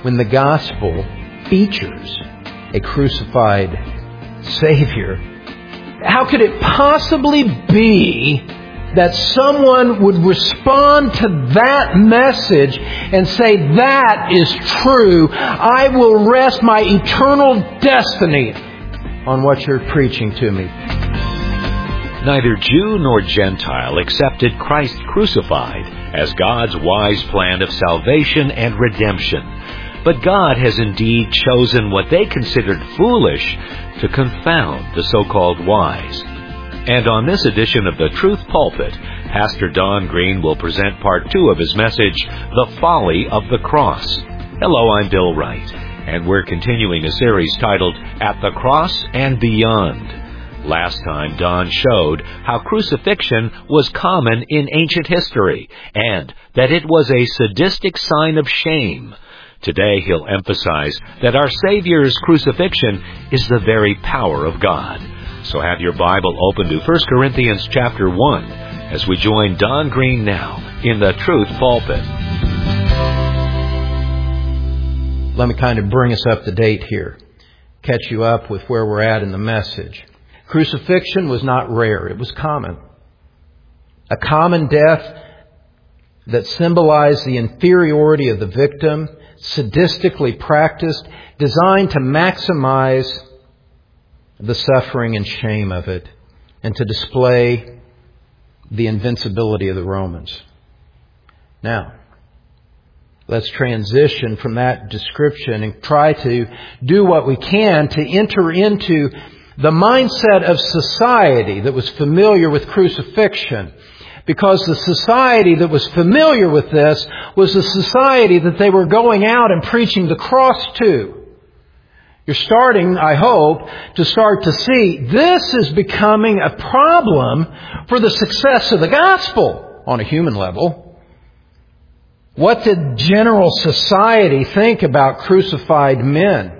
when the gospel features a crucified Savior? How could it possibly be that someone would respond to that message and say, that is true, I will rest my eternal destiny on what you're preaching to me? Neither Jew nor Gentile accepted Christ crucified as God's wise plan of salvation and redemption. But God has indeed chosen what they considered foolish to confound the so-called wise. And on this edition of the Truth Pulpit, Pastor Don Green will present part 2 of his message, The Folly of the Cross. Hello, I'm Bill Wright, and we're continuing a series titled At the Cross and Beyond. Last time, Don showed how crucifixion was common in ancient history, and that it was a sadistic sign of shame. Today, he'll emphasize that our Savior's crucifixion is the very power of God. So have your Bible open to 1 Corinthians chapter 1 as we join Don Green now in the Truth Pulpit. Let me kind of bring us up to date here, catch you up with where we're at in the message. Crucifixion was not rare. It was common. A common death that symbolized the inferiority of the victim, sadistically practiced, designed to maximize the suffering and shame of it, and to display the invincibility of the Romans. Now, let's transition from that description and try to do what we can to enter into the mindset of society that was familiar with crucifixion. Because the society that was familiar with this was the society that they were going out and preaching the cross to. You're starting, I hope, to start to see this is becoming a problem for the success of the gospel on a human level. What did general society think about crucified men?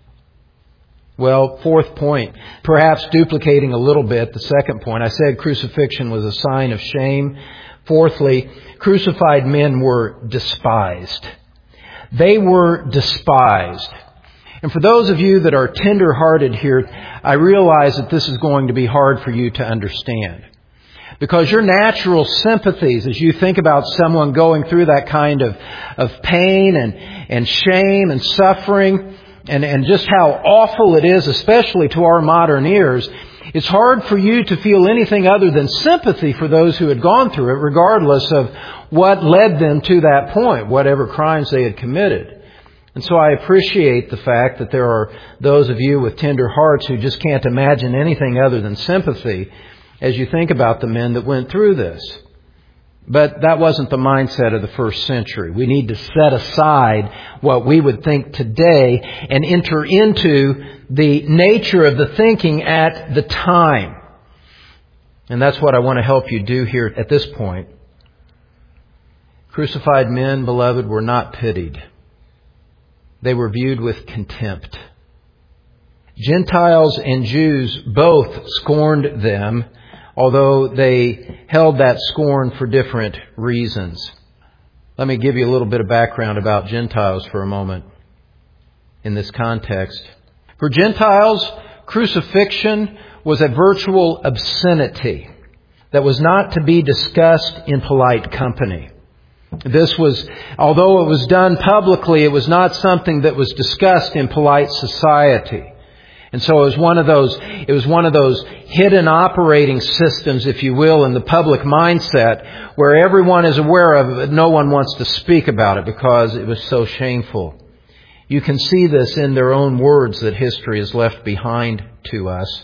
Well, fourth point, perhaps duplicating a little bit the second point. I said crucifixion was a sign of shame. Fourthly, crucified men were despised. They were despised. And for those of you that are tender-hearted here, I realize that this is going to be hard for you to understand. Because your natural sympathies as you think about someone going through that kind of pain and shame and suffering and just how awful it is, especially to our modern ears, it's hard for you to feel anything other than sympathy for those who had gone through it, regardless of what led them to that point, whatever crimes they had committed. And so I appreciate the fact that there are those of you with tender hearts who just can't imagine anything other than sympathy as you think about the men that went through this. But that wasn't the mindset of the first century. We need to set aside what we would think today and enter into the nature of the thinking at the time. And that's what I want to help you do here at this point. Crucified men, beloved, were not pitied. They were viewed with contempt. Gentiles and Jews both scorned them, although they held that scorn for different reasons. Let me give you a little bit of background about Gentiles for a moment in this context. For Gentiles, crucifixion was a virtual obscenity that was not to be discussed in polite company. This was, although it was done publicly, it was not something that was discussed in polite society. And so it was one of those hidden operating systems, if you will, in the public mindset where everyone is aware of it, but no one wants to speak about it because it was so shameful. You can see this in their own words that history has left behind to us.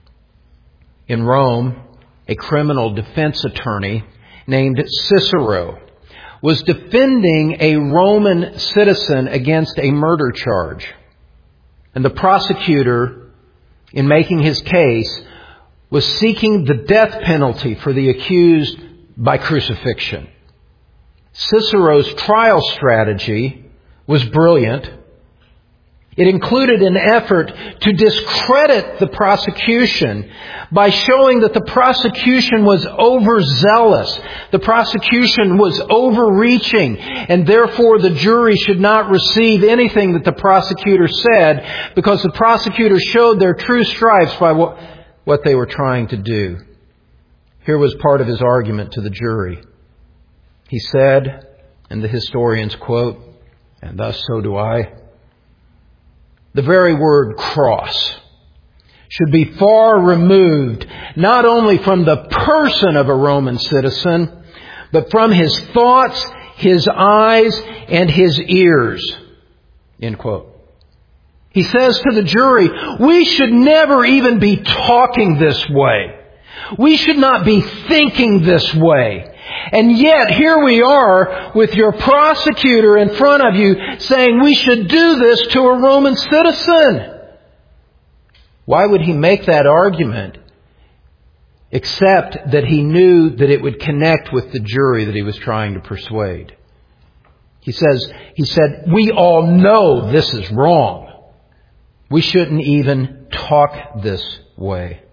In Rome, a criminal defense attorney named Cicero was defending a Roman citizen against a murder charge. And the prosecutor, in making his case, was seeking the death penalty for the accused by crucifixion. Cicero's trial strategy was brilliant. It included an effort to discredit the prosecution by showing that the prosecution was overzealous, the prosecution was overreaching, and therefore the jury should not receive anything that the prosecutor said because the prosecutor showed their true stripes by what they were trying to do. Here was part of his argument to the jury. He said, and the historians quote, "And thus so do I, the very word cross should be far removed, not only from the person of a Roman citizen, but from his thoughts, his eyes, and his ears." End quote. He says to the jury, we should never even be talking this way. We should not be thinking this way. And yet, here we are with your prosecutor in front of you saying we should do this to a Roman citizen. Why would he make that argument except that he knew that it would connect with the jury that he was trying to persuade? He said, we all know this is wrong. We shouldn't even talk this way.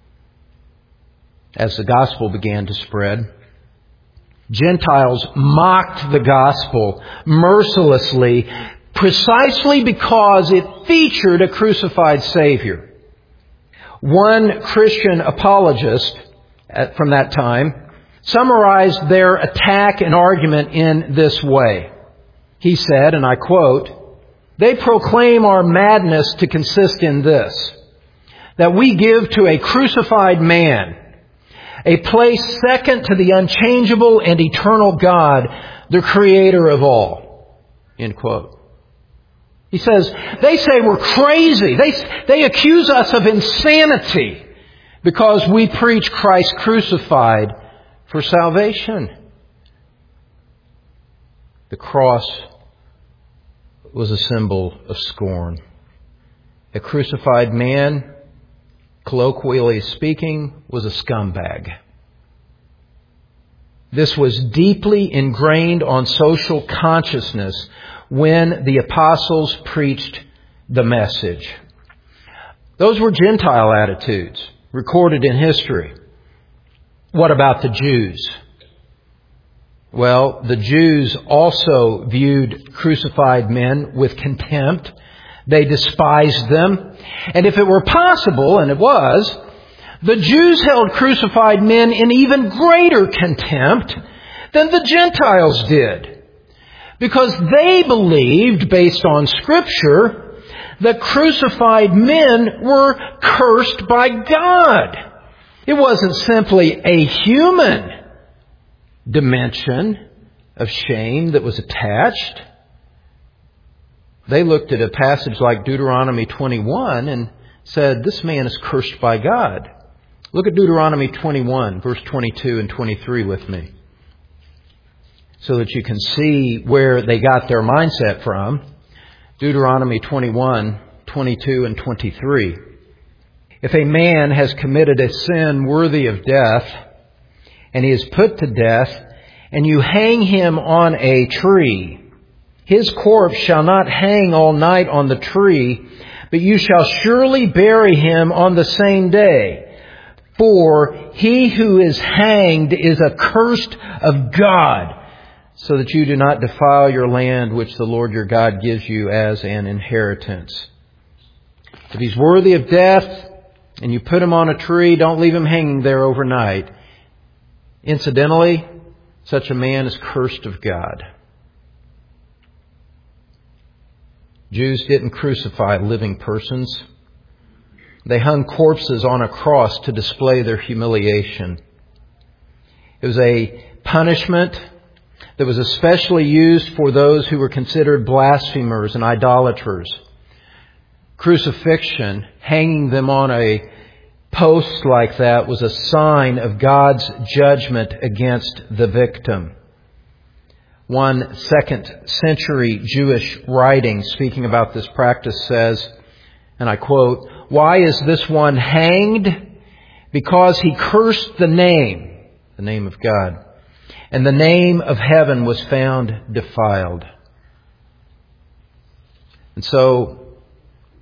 As the gospel began to spread, Gentiles mocked the gospel mercilessly precisely because it featured a crucified Savior. One Christian apologist from that time summarized their attack and argument in this way. He said, and I quote, "They proclaim our madness to consist in this, that we give to a crucified man a place second to the unchangeable and eternal God, the Creator of all." End quote. He says, they say we're crazy. They accuse us of insanity because we preach Christ crucified for salvation. The cross was a symbol of scorn. A crucified man, colloquially speaking, was a scumbag. This was deeply ingrained on social consciousness when the apostles preached the message. Those were Gentile attitudes recorded in history. What about the Jews? Well, the Jews also viewed crucified men with contempt. They despised them. And if it were possible, and it was, the Jews held crucified men in even greater contempt than the Gentiles did. Because they believed, based on Scripture, that crucified men were cursed by God. It wasn't simply a human dimension of shame that was attached. They looked at a passage like Deuteronomy 21 and said, this man is cursed by God. Look at Deuteronomy 21, verse 22 and 23 with me, so that you can see where they got their mindset from. Deuteronomy 21, 22 and 23. If a man has committed a sin worthy of death, and he is put to death, and you hang him on a tree, his corpse shall not hang all night on the tree, but you shall surely bury him on the same day. For he who is hanged is accursed of God, so that you do not defile your land which the Lord your God gives you as an inheritance. If he's worthy of death, and you put him on a tree, don't leave him hanging there overnight. Incidentally, such a man is cursed of God. Jews didn't crucify living persons. They hung corpses on a cross to display their humiliation. It was a punishment that was especially used for those who were considered blasphemers and idolaters. Crucifixion, hanging them on a post like that, was a sign of God's judgment against the victim. One 2nd century Jewish writing speaking about this practice says, and I quote, "Why is this one hanged? Because he cursed the name of God, and the name of heaven was found defiled." And so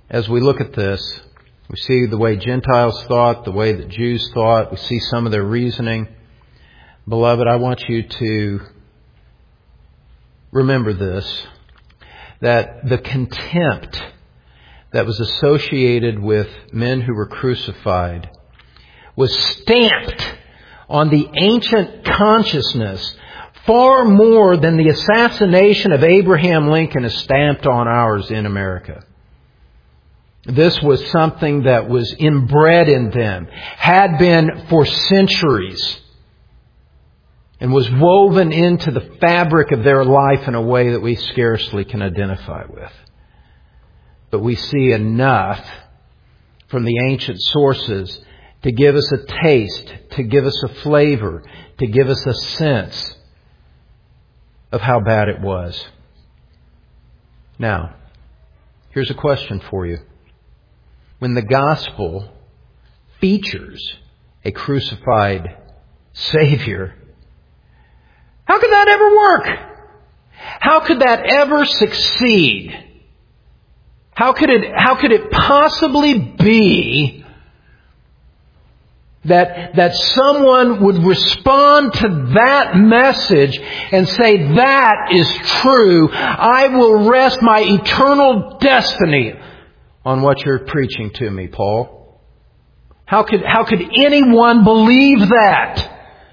as we look at this, we see the way Gentiles thought, the way that Jews thought. We see some of their reasoning. Beloved, I want you to remember this, that the contempt that was associated with men who were crucified was stamped on the ancient consciousness far more than the assassination of Abraham Lincoln is stamped on ours in America. This was something that was inbred in them, had been for centuries, and was woven into the fabric of their life in a way that we scarcely can identify with. But we see enough from the ancient sources to give us a taste, to give us a flavor, to give us a sense of how bad it was. Now, here's a question for you. When the gospel features a crucified Savior, how could that ever work? How could that ever succeed? How could it possibly be that someone would respond to that message and say, that is true. I will rest my eternal destiny on what you're preaching to me, Paul? How could anyone believe that?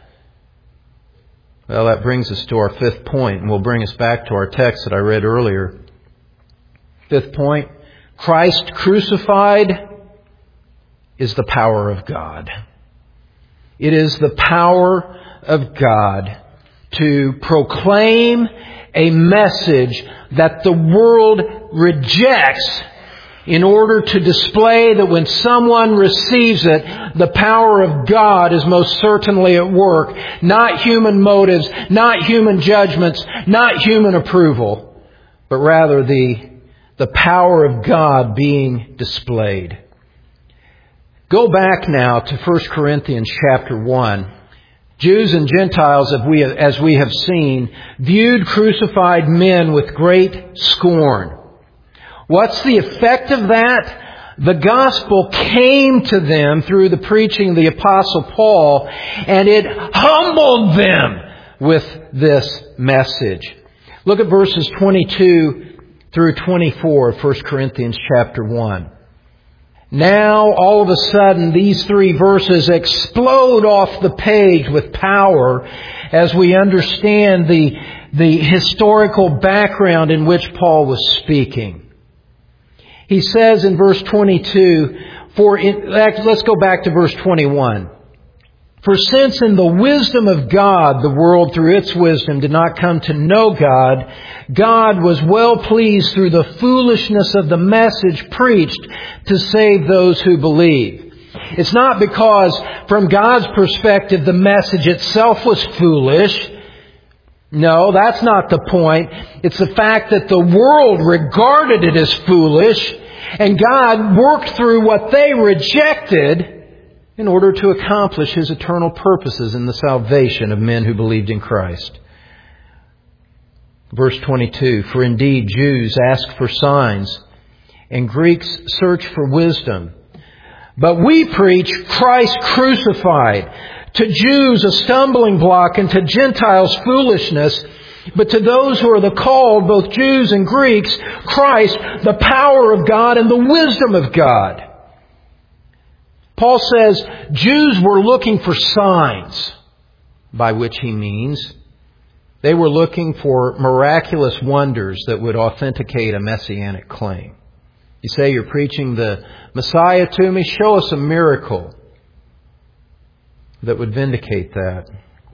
Well, that brings us to our fifth point, and will bring us back to our text that I read earlier. Fifth point, Christ crucified is the power of God. It is the power of God to proclaim a message that the world rejects in order to display that when someone receives it, the power of God is most certainly at work. Not human motives, not human judgments, not human approval, but rather the power of God being displayed. Go back now to 1 Corinthians chapter 1. Jews and Gentiles, as we have seen, viewed crucified men with great scorn. What's the effect of that? The gospel came to them through the preaching of the Apostle Paul, and it humbled them with this message. Look at verses 22 through 24 of 1 Corinthians chapter 1. Now, all of a sudden, these three verses explode off the page with power as we understand the historical background in which Paul was speaking. He says in verse 22, let's go back to verse 21. For since in the wisdom of God, the world through its wisdom did not come to know God, God was well pleased through the foolishness of the message preached to save those who believe. It's not because from God's perspective the message itself was foolish. No, that's not the point. It's the fact that the world regarded it as foolish, and God worked through what they rejected in order to accomplish His eternal purposes in the salvation of men who believed in Christ. Verse 22, for indeed Jews ask for signs, and Greeks search for wisdom. But we preach Christ crucified, to Jews a stumbling block, and to Gentiles foolishness. But to those who are the called, both Jews and Greeks, Christ, the power of God and the wisdom of God. Paul says Jews were looking for signs, by which he means they were looking for miraculous wonders that would authenticate a messianic claim. You say you're preaching the Messiah to me, show us a miracle that would vindicate that.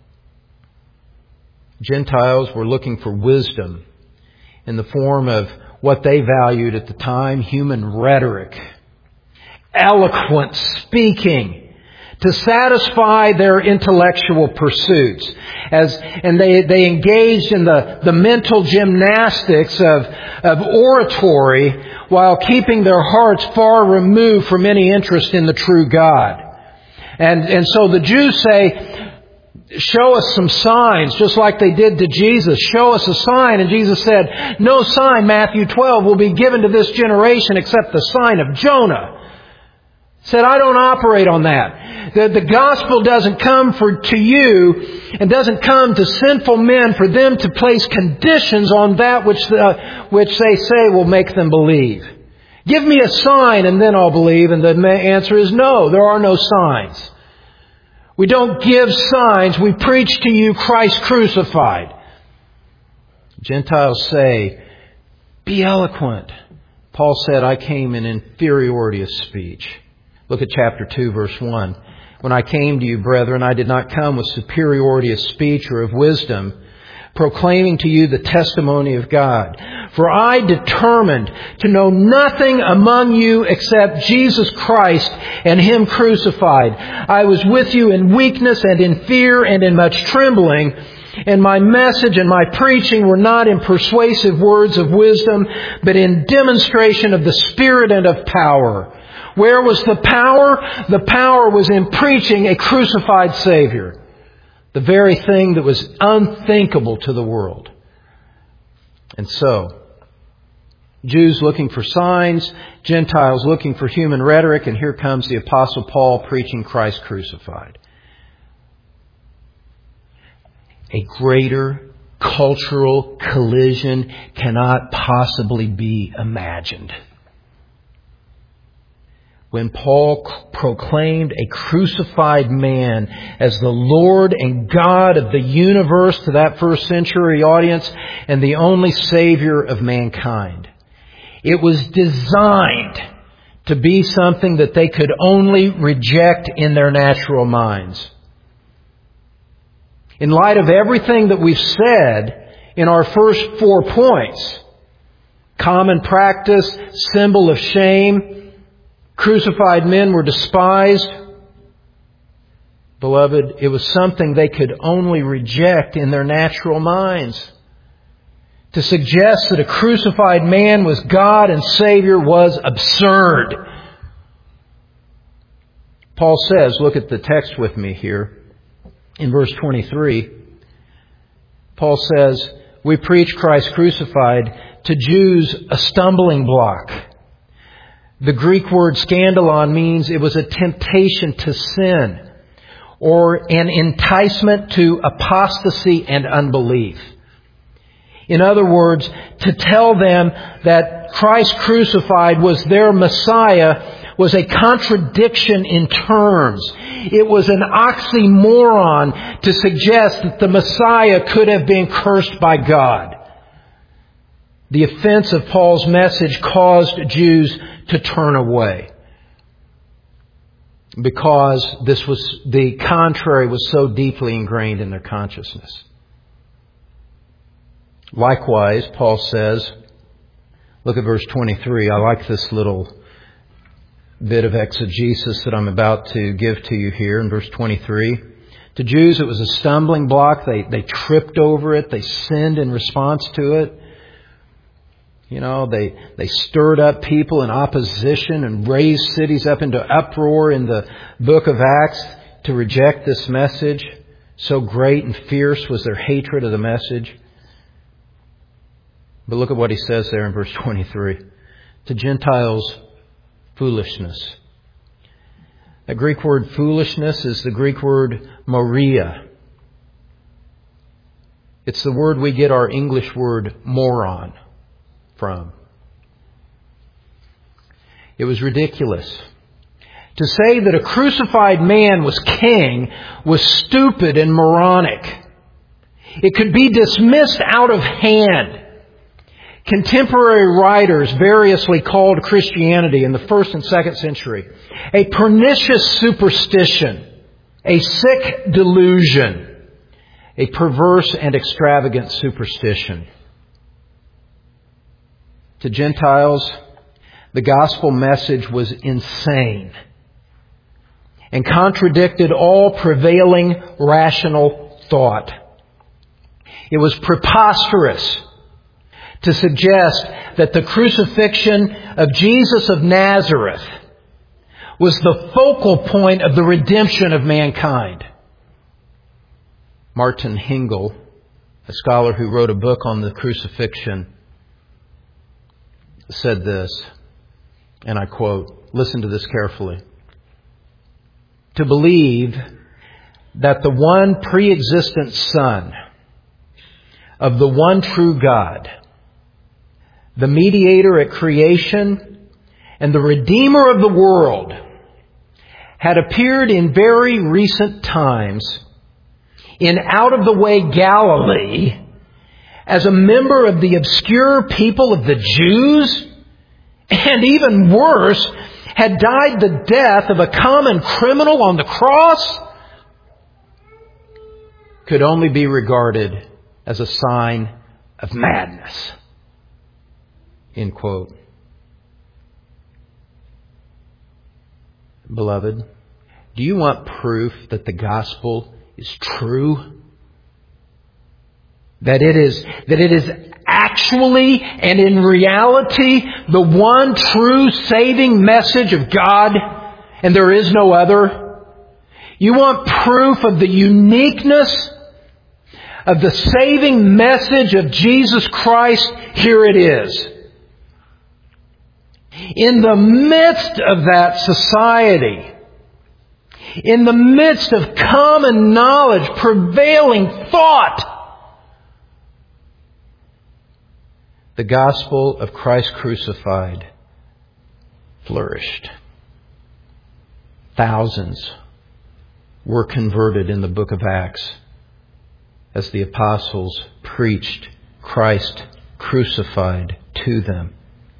Gentiles were looking for wisdom in the form of what they valued at the time, human rhetoric, eloquent speaking, to satisfy their intellectual pursuits. And they engaged in the mental gymnastics of oratory while keeping their hearts far removed from any interest in the true God. And so the Jews say, show us some signs, just like they did to Jesus. Show us a sign. And Jesus said, no sign, Matthew 12, will be given to this generation except the sign of Jonah. Said, I don't operate on that. The gospel doesn't come to you and doesn't come to sinful men for them to place conditions on that which they say will make them believe. Give me a sign and then I'll believe. And the answer is no, there are no signs. We don't give signs. We preach to you Christ crucified. Gentiles say, be eloquent. Paul said, I came in inferiority of speech. Look at chapter 2, verse 1. When I came to you, brethren, I did not come with superiority of speech or of wisdom, proclaiming to you the testimony of God. For I determined to know nothing among you except Jesus Christ and Him crucified. I was with you in weakness and in fear and in much trembling. And my message and my preaching were not in persuasive words of wisdom, but in demonstration of the Spirit and of power. Where was the power? The power was in preaching a crucified Savior. The very thing that was unthinkable to the world. And so, Jews looking for signs, Gentiles looking for human rhetoric, and here comes the Apostle Paul preaching Christ crucified. A greater cultural collision cannot possibly be imagined. When Paul proclaimed a crucified man as the Lord and God of the universe to that first century audience and the only Savior of mankind, it was designed to be something that they could only reject in their natural minds. In light of everything that we've said in our first 4 points, common practice, symbol of shame, crucified men were despised. Beloved, it was something they could only reject in their natural minds. To suggest that a crucified man was God and Savior was absurd. Paul says, look at the text with me here. In verse 23, Paul says, we preach Christ crucified, to Jews a stumbling block. The Greek word scandalon means it was a temptation to sin or an enticement to apostasy and unbelief. In other words, to tell them that Christ crucified was their Messiah was a contradiction in terms. It was an oxymoron to suggest that the Messiah could have been cursed by God. The offense of Paul's message caused Jews to turn away because the contrary was so deeply ingrained in their consciousness. Likewise, Paul says, look at verse 23. I like this little bit of exegesis that I'm about to give to you here in verse 23. To Jews, it was a stumbling block. They tripped over it. They sinned in response to it. You know, they stirred up people in opposition and raised cities up into uproar in the book of Acts to reject this message. So great and fierce was their hatred of the message. But look at what he says there in verse 23. To Gentiles, foolishness. The Greek word foolishness is the Greek word moria. It's the word we get our English word moron from. It was ridiculous. To say that a crucified man was king was stupid and moronic. It could be dismissed out of hand. Contemporary writers variously called Christianity in the 1st and 2nd century a pernicious superstition, a sick delusion, a perverse and extravagant superstition. To Gentiles, the gospel message was insane and contradicted all prevailing rational thought. It was preposterous to suggest that the crucifixion of Jesus of Nazareth was the focal point of the redemption of mankind. Martin Hengel, a scholar who wrote a book on the crucifixion, said this, and I quote, listen to this carefully. To believe that the one pre-existent Son of the one true God, the mediator at creation and the Redeemer of the world, had appeared in very recent times in out-of-the-way Galilee as a member of the obscure people of the Jews, and even worse, had died the death of a common criminal on the cross, could only be regarded as a sign of madness. End quote. Beloved, do you want proof that the gospel is true? That it is actually and in reality the one true saving message of God, and there is no other? You want proof of the uniqueness of the saving message of Jesus Christ? Here it is. In the midst of that society, in the midst of common knowledge, prevailing thought, the gospel of Christ crucified flourished. Thousands were converted in the book of Acts as the apostles preached Christ crucified to them.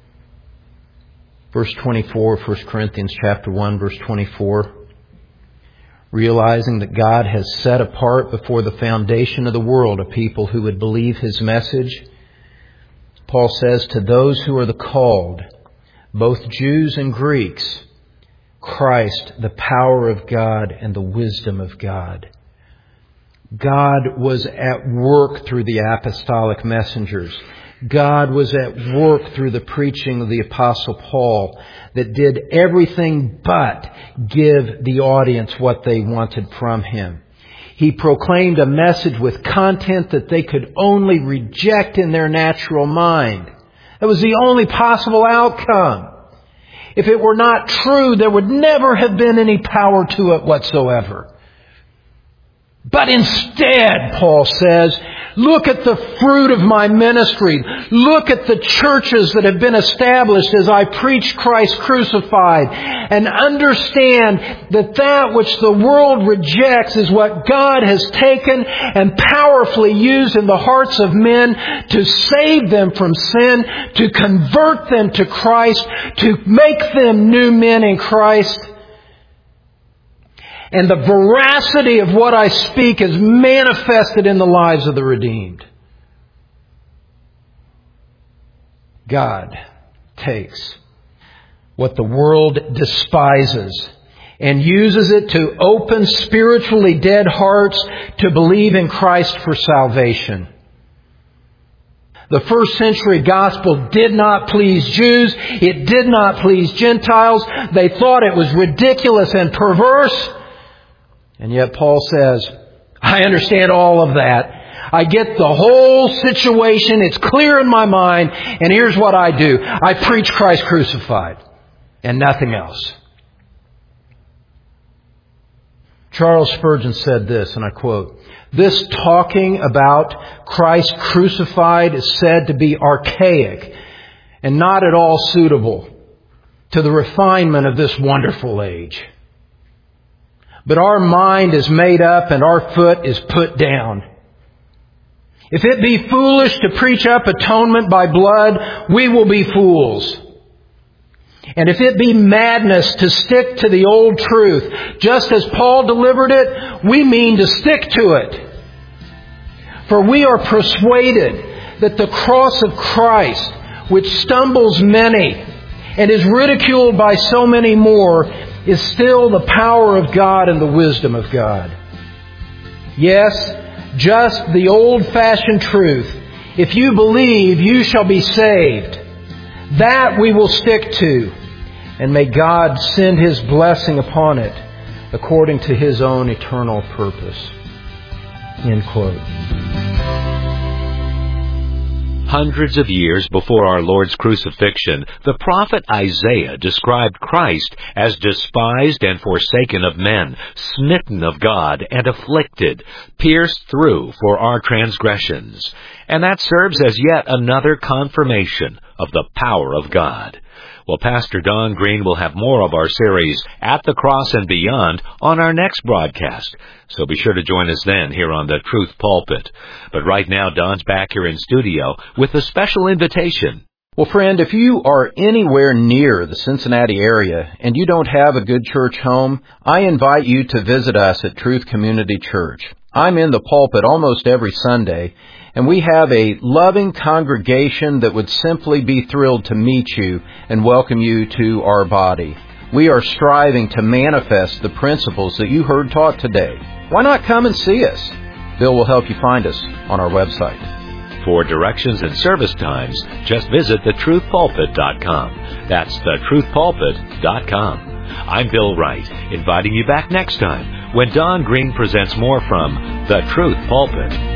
Verse 24, 1 Corinthians chapter 1, verse 24. Realizing that God has set apart before the foundation of the world a people who would believe His message, Paul says, to those who are the called, both Jews and Greeks, Christ, the power of God and the wisdom of God. God was at work through the apostolic messengers. God was at work through the preaching of the Apostle Paul that did everything but give the audience what they wanted from him. He proclaimed a message with content that they could only reject in their natural mind. That was the only possible outcome. If it were not true, there would never have been any power to it whatsoever. But instead, Paul says, look at the fruit of my ministry. Look at the churches that have been established as I preach Christ crucified. And understand that that which the world rejects is what God has taken and powerfully used in the hearts of men to save them from sin, to convert them to Christ, to make them new men in Christ. And the veracity of what I speak is manifested in the lives of the redeemed. God takes what the world despises and uses it to open spiritually dead hearts to believe in Christ for salvation. The first century gospel did not please Jews. It did not please Gentiles. They thought it was ridiculous and perverse. And yet Paul says, I understand all of that. I get the whole situation. It's clear in my mind. And here's what I do. I preach Christ crucified and nothing else. Charles Spurgeon said this, and I quote, this talking about Christ crucified is said to be archaic and not at all suitable to the refinement of this wonderful age. But our mind is made up and our foot is put down. If it be foolish to preach up atonement by blood, we will be fools. And if it be madness to stick to the old truth, just as Paul delivered it, we mean to stick to it. For we are persuaded that the cross of Christ, which stumbles many and is ridiculed by so many more, is still the power of God and the wisdom of God. Yes, just the old-fashioned truth. If you believe, you shall be saved. That we will stick to. And may God send His blessing upon it according to His own eternal purpose. End quote. Hundreds of years before our Lord's crucifixion, the prophet Isaiah described Christ as despised and forsaken of men, smitten of God and afflicted, pierced through for our transgressions. And that serves as yet another confirmation of the power of God. Well, Pastor Don Green will have more of our series, At the Cross and Beyond, on our next broadcast. So be sure to join us then here on the Truth Pulpit. But right now, Don's back here in studio with a special invitation. Well, friend, if you are anywhere near the Cincinnati area and you don't have a good church home, I invite you to visit us at Truth Community Church. I'm in the pulpit almost every Sunday, and we have a loving congregation that would simply be thrilled to meet you and welcome you to our body. We are striving to manifest the principles that you heard taught today. Why not come and see us? Bill will help you find us on our website. For directions and service times, just visit thetruthpulpit.com. That's thetruthpulpit.com. I'm Bill Wright, inviting you back next time when Don Green presents more from The Truth Pulpit.